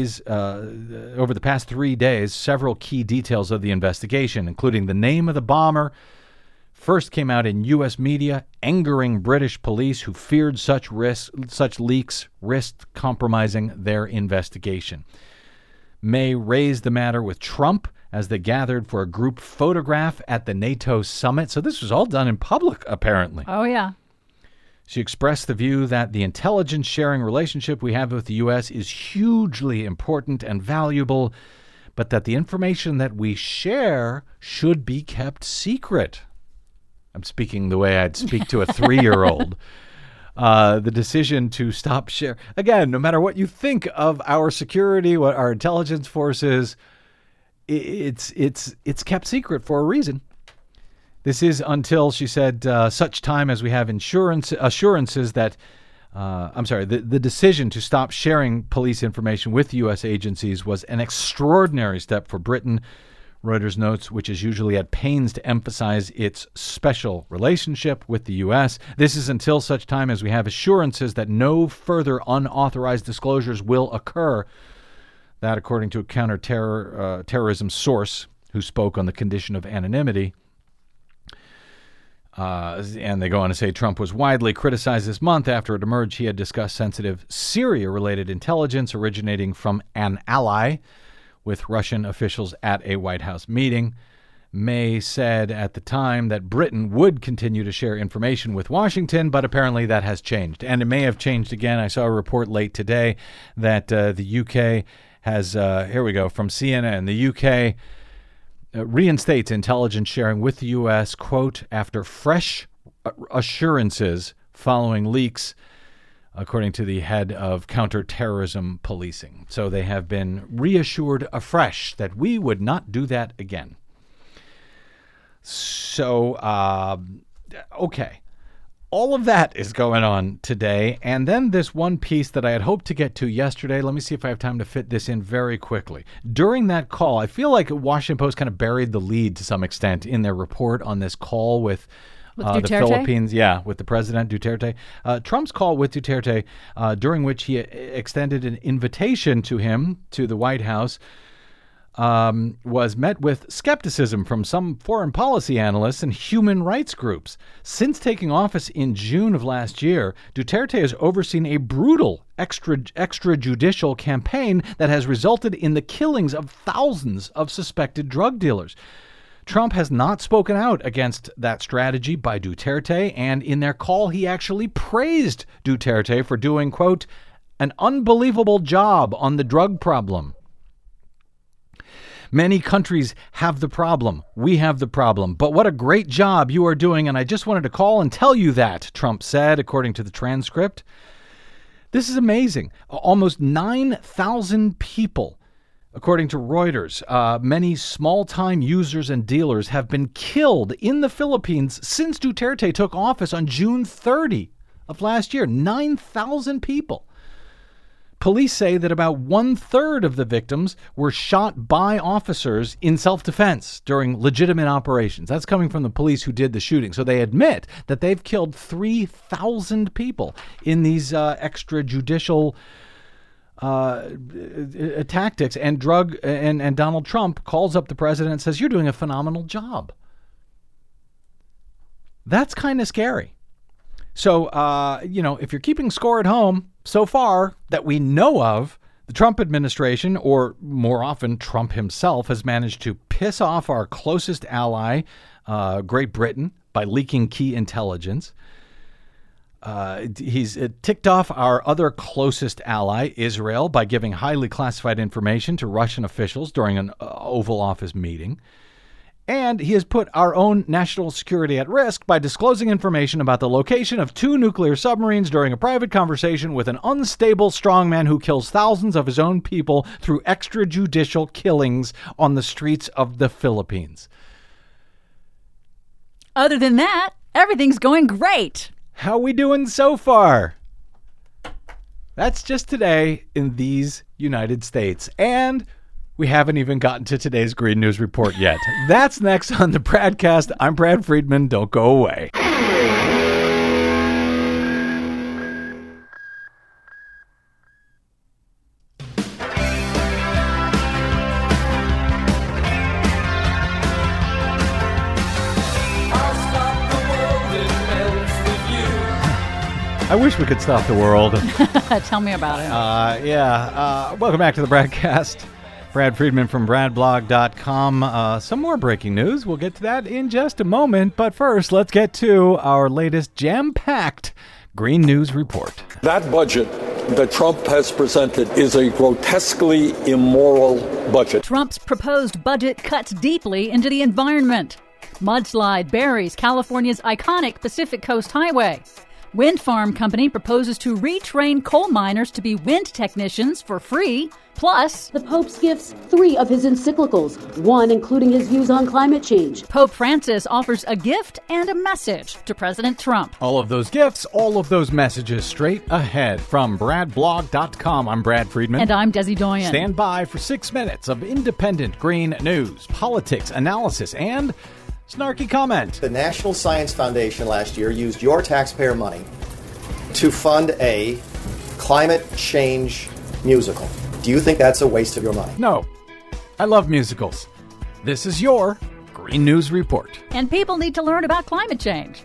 over the past 3 days, several key details of the investigation, including the name of the bomber, first came out in U.S. media, angering British police who feared such leaks risked compromising their investigation. May raised the matter with Trump as they gathered for a group photograph at the NATO summit. So this was all done in public, apparently. Oh, yeah. She expressed the view that the intelligence sharing relationship we have with the U.S. is hugely important and valuable, but that the information that we share should be kept secret. I'm speaking the way I'd speak to a 3-year-old. The decision to stop share. Again, no matter what you think of our security, what our intelligence forces, it's kept secret for a reason. This is until, she said, such time as we have assurances that, the decision to stop sharing police information with U.S. agencies was an extraordinary step for Britain, Reuters notes, which is usually at pains to emphasize its special relationship with the U.S. This is until such time as we have assurances that no further unauthorized disclosures will occur. That, according to a counter-terrorism source who spoke on the condition of anonymity. And they go on to say Trump was widely criticized this month after it emerged he had discussed sensitive Syria-related intelligence originating from an ally with Russian officials at a White House meeting. May said at the time that Britain would continue to share information with Washington, but apparently that has changed. And it may have changed again. I saw a report late today that the UK has, here we go, from CNN, the UK reinstates intelligence sharing with the U.S., quote, after fresh assurances following leaks, according to the head of counterterrorism policing. So they have been reassured afresh that we would not do that again. So, okay. All of that is going on today. And then this one piece that I had hoped to get to yesterday. Let me see if I have time to fit this in very quickly. During that call, I feel like Washington Post kind of buried the lead to some extent in their report on this call with the Philippines. Yeah, with the president, Duterte. Trump's call with Duterte, during which he extended an invitation to him to the White House, was met with skepticism from some foreign policy analysts and human rights groups. Since taking office in June of last year, Duterte has overseen a brutal extrajudicial campaign that has resulted in the killings of thousands of suspected drug dealers. Trump has not spoken out against that strategy by Duterte, and in their call, he actually praised Duterte for doing, quote, an unbelievable job on the drug problem. Many countries have the problem. We have the problem. But what a great job you are doing, and I just wanted to call and tell you that, Trump said, according to the transcript. This is amazing. Almost 9,000 people, according to Reuters, many small-time users and dealers have been killed in the Philippines since Duterte took office on June 30 of last year. 9,000 people. Police say that about 1/3 of the victims were shot by officers in self-defense during legitimate operations. That's coming from the police who did the shooting. So they admit that they've killed 3,000 people in these extrajudicial tactics. And Donald Trump calls up the president and says, "You're doing a phenomenal job." That's kind of scary. So, if you're keeping score at home, so far that we know of, the Trump administration, or more often Trump himself, has managed to piss off our closest ally, Great Britain, by leaking key intelligence. He's ticked off our other closest ally, Israel, by giving highly classified information to Russian officials during an Oval Office meeting. And he has put our own national security at risk by disclosing information about the location of 2 nuclear submarines during a private conversation with an unstable strongman who kills thousands of his own people through extrajudicial killings on the streets of the Philippines. Other than that, everything's going great. How we doing so far? That's just today in these United States. And we haven't even gotten to today's Green News Report yet. That's next on the Bradcast. I'm Brad Friedman. Don't go away. I wish we could stop the world. Tell me about it. Welcome back to the Bradcast. Brad Friedman from bradblog.com. Some more breaking news. We'll get to that in just a moment. But first, let's get to our latest jam-packed Green News Report. That budget that Trump has presented is a grotesquely immoral budget. Trump's proposed budget cuts deeply into the environment. Mudslide buries California's iconic Pacific Coast Highway. Wind farm company proposes to retrain coal miners to be wind technicians for free. Plus, the Pope's gifts 3 of his encyclicals, one including his views on climate change. Pope Francis offers a gift and a message to President Trump. All of those gifts, all of those messages straight ahead. From BradBlog.com, I'm Brad Friedman. And I'm Desi Doyen. Stand by for 6 minutes of independent green news, politics, analysis, and snarky comment. The National Science Foundation last year used your taxpayer money to fund a climate change musical. Do you think that's a waste of your money? No. I love musicals. This is your Green News Report. And people need to learn about climate change.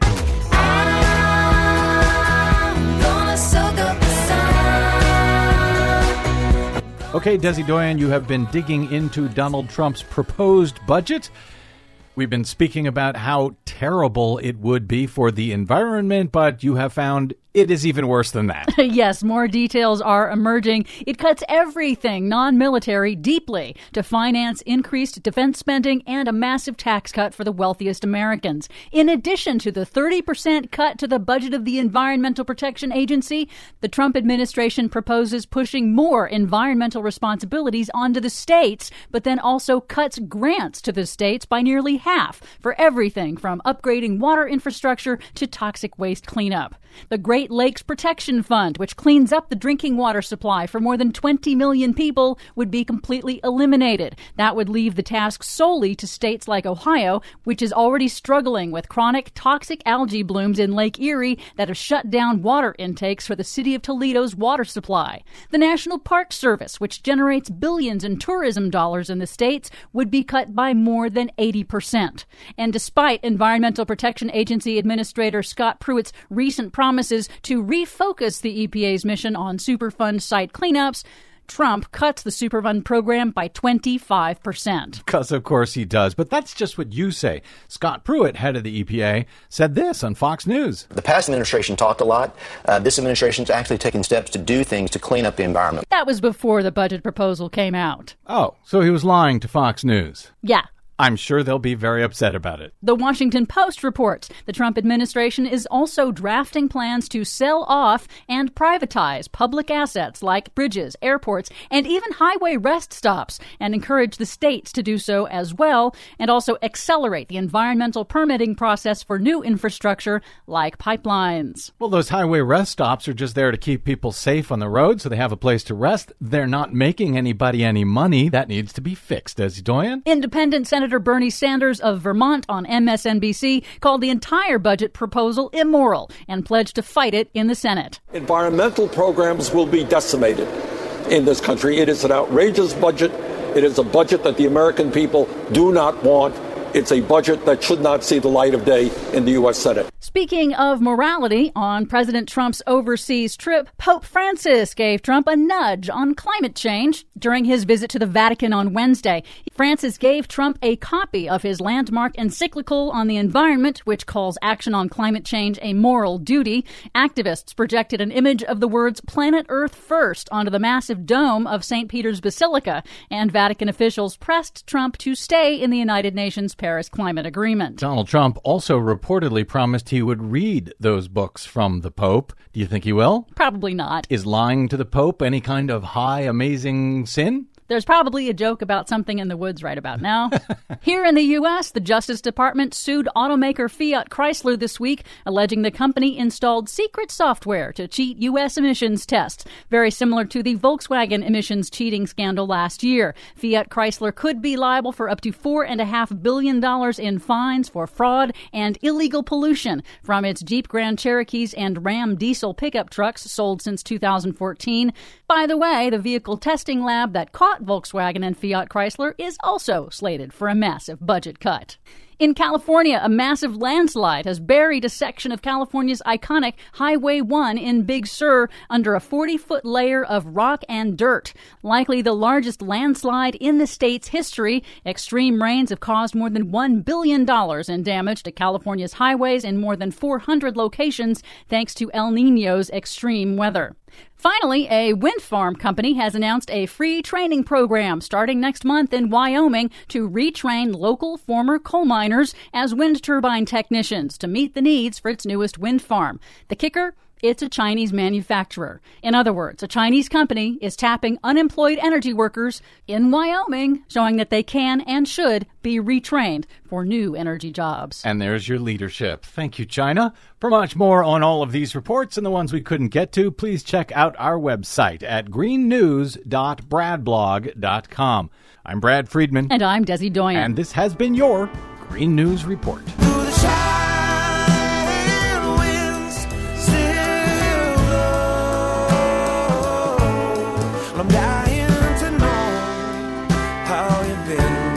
Okay, Desi Doyen, you have been digging into Donald Trump's proposed budget. We've been speaking about how terrible it would be for the environment, but you have found it is even worse than that. Yes, more details are emerging. It cuts everything non-military deeply to finance increased defense spending and a massive tax cut for the wealthiest Americans. In addition to the 30% cut to the budget of the Environmental Protection Agency, the Trump administration proposes pushing more environmental responsibilities onto the states, but then also cuts grants to the states by nearly half for everything from upgrading water infrastructure to toxic waste cleanup. The Great Lakes Protection Fund, which cleans up the drinking water supply for more than 20 million people, would be completely eliminated. That would leave the task solely to states like Ohio, which is already struggling with chronic toxic algae blooms in Lake Erie that have shut down water intakes for the city of Toledo's water supply. The National Park Service, which generates billions in tourism dollars in the states, would be cut by more than 80%. And despite Environmental Protection Agency Administrator Scott Pruitt's recent promises to refocus the EPA's mission on Superfund site cleanups, Trump cuts the Superfund program by 25%. Because, of course, he does. But that's just what you say. Scott Pruitt, head of the EPA, said this on Fox News. The past administration talked a lot. This administration's actually taken steps to do things to clean up the environment. That was before the budget proposal came out. Oh, so he was lying to Fox News. Yeah. I'm sure they'll be very upset about it. The Washington Post reports the Trump administration is also drafting plans to sell off and privatize public assets like bridges, airports, and even highway rest stops, and encourage the states to do so as well, and also accelerate the environmental permitting process for new infrastructure like pipelines. Well, those highway rest stops are just there to keep people safe on the road so they have a place to rest. They're not making anybody any money. That needs to be fixed, Desi Doyen. Independent Senator Bernie Sanders of Vermont on MSNBC called the entire budget proposal immoral and pledged to fight it in the Senate. Environmental programs will be decimated in this country. It is an outrageous budget. It is a budget that the American people do not want. It's a budget that should not see the light of day in the U.S. Senate. Speaking of morality, on President Trump's overseas trip, Pope Francis gave Trump a nudge on climate change during his visit to the Vatican on Wednesday. Francis gave Trump a copy of his landmark encyclical on the environment, which calls action on climate change a moral duty. Activists projected an image of the words "Planet Earth First" onto the massive dome of St. Peter's Basilica, and Vatican officials pressed Trump to stay in the United Nations Paris Climate Agreement. Donald Trump also reportedly promised he would read those books from the Pope. Do you think he will? Probably not. Is lying to the Pope any kind of high, amazing sin? There's probably a joke about something in the woods right about now. Here in the U.S., the Justice Department sued automaker Fiat Chrysler this week, alleging the company installed secret software to cheat U.S. emissions tests, very similar to the Volkswagen emissions cheating scandal last year. Fiat Chrysler could be liable for up to $4.5 billion in fines for fraud and illegal pollution from its Jeep Grand Cherokees and Ram diesel pickup trucks sold since 2014. By the way, the vehicle testing lab that caught Volkswagen and Fiat Chrysler is also slated for a massive budget cut. In California, a massive landslide has buried a section of California's iconic Highway 1 in Big Sur under a 40-foot layer of rock and dirt. Likely the largest landslide in the state's history, extreme rains have caused more than $1 billion in damage to California's highways in more than 400 locations thanks to El Niño's extreme weather. Finally, a wind farm company has announced a free training program starting next month in Wyoming to retrain local former coal miners miners as wind turbine technicians to meet the needs for its newest wind farm. The kicker? It's a Chinese manufacturer. In other words, a Chinese company is tapping unemployed energy workers in Wyoming, showing that they can and should be retrained for new energy jobs. And there's your leadership. Thank you, China. For much more on all of these reports and the ones we couldn't get to, please check out our website at greennews.bradblog.com. I'm Brad Friedman. And I'm Desi Doyen. And this has been your Green News Report. I'm dying to know how you've been.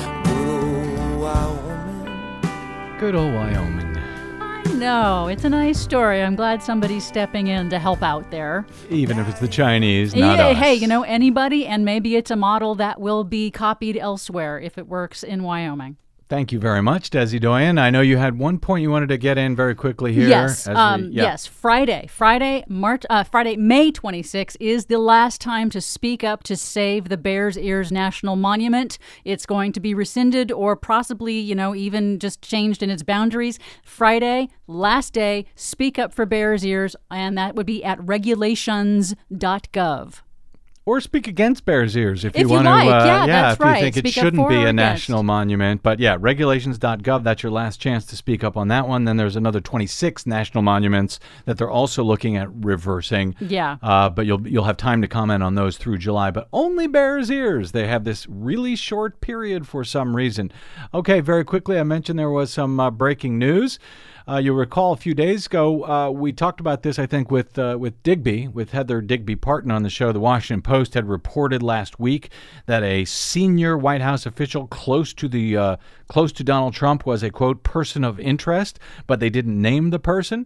Good old Wyoming. I know. It's a nice story. I'm glad somebody's stepping in to help out there. Even if it's the Chinese, not us. Hey, anybody, and maybe it's a model that will be copied elsewhere if it works in Wyoming. Thank you very much, Desi Doyen. I know you had one point you wanted to get in very quickly here. Yes, yes. Friday, May 26th is the last time to speak up to save the Bears Ears National Monument. It's going to be rescinded or possibly, even just changed in its boundaries. Friday, last day, speak up for Bears Ears, and that would be at regulations.gov. Or speak against Bears Ears if you want like. to. That's if you right. think it shouldn't be a national monument. But yeah, regulations.gov, that's your last chance to speak up on that one. Then there's another 26 national monuments that they're also looking at reversing. Yeah. But you'll have time to comment on those through July. But only Bears Ears. They have this really short period for some reason. Okay, very quickly, I mentioned there was some breaking news. You'll recall a few days ago, we talked about this, I think, with Digby, with Heather Digby Parton on the show. The Washington Post had reported last week that a senior White House official close to Donald Trump was a, quote, person of interest, but they didn't name the person.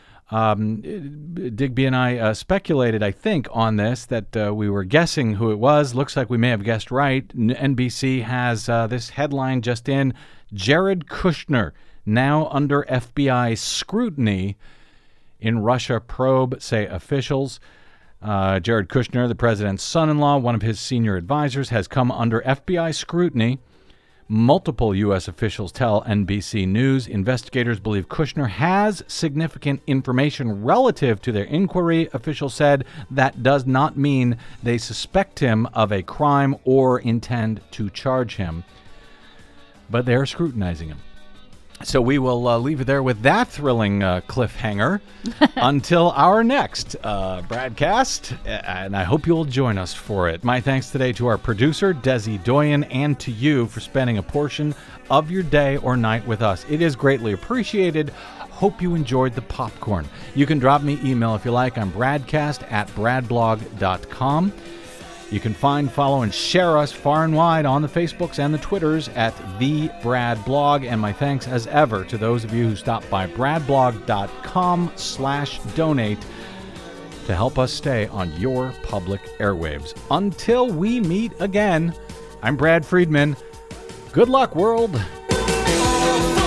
Digby and I speculated, I think, on this, that we were guessing who it was. Looks like we may have guessed right. NBC has this headline just in: Jared Kushner now under FBI scrutiny in Russia probe, say officials. Jared Kushner, the president's son-in-law, one of his senior advisors, has come under FBI scrutiny. Multiple U.S. officials tell NBC News investigators believe Kushner has significant information relative to their inquiry. Officials said that does not mean they suspect him of a crime or intend to charge him, but they're scrutinizing him. So we will leave it there with that thrilling cliffhanger until our next broadcast, and I hope you'll join us for it. My thanks today to our producer, Desi Doyen, and to you for spending a portion of your day or night with us. It is greatly appreciated. Hope you enjoyed the popcorn. You can drop me email if you like. I'm bradcast@bradblog.com. You can find, follow, and share us far and wide on the Facebooks and the Twitters at The Brad Blog. And my thanks, as ever, to those of you who stopped by bradblog.com/donate to help us stay on your public airwaves. Until we meet again, I'm Brad Friedman. Good luck, world.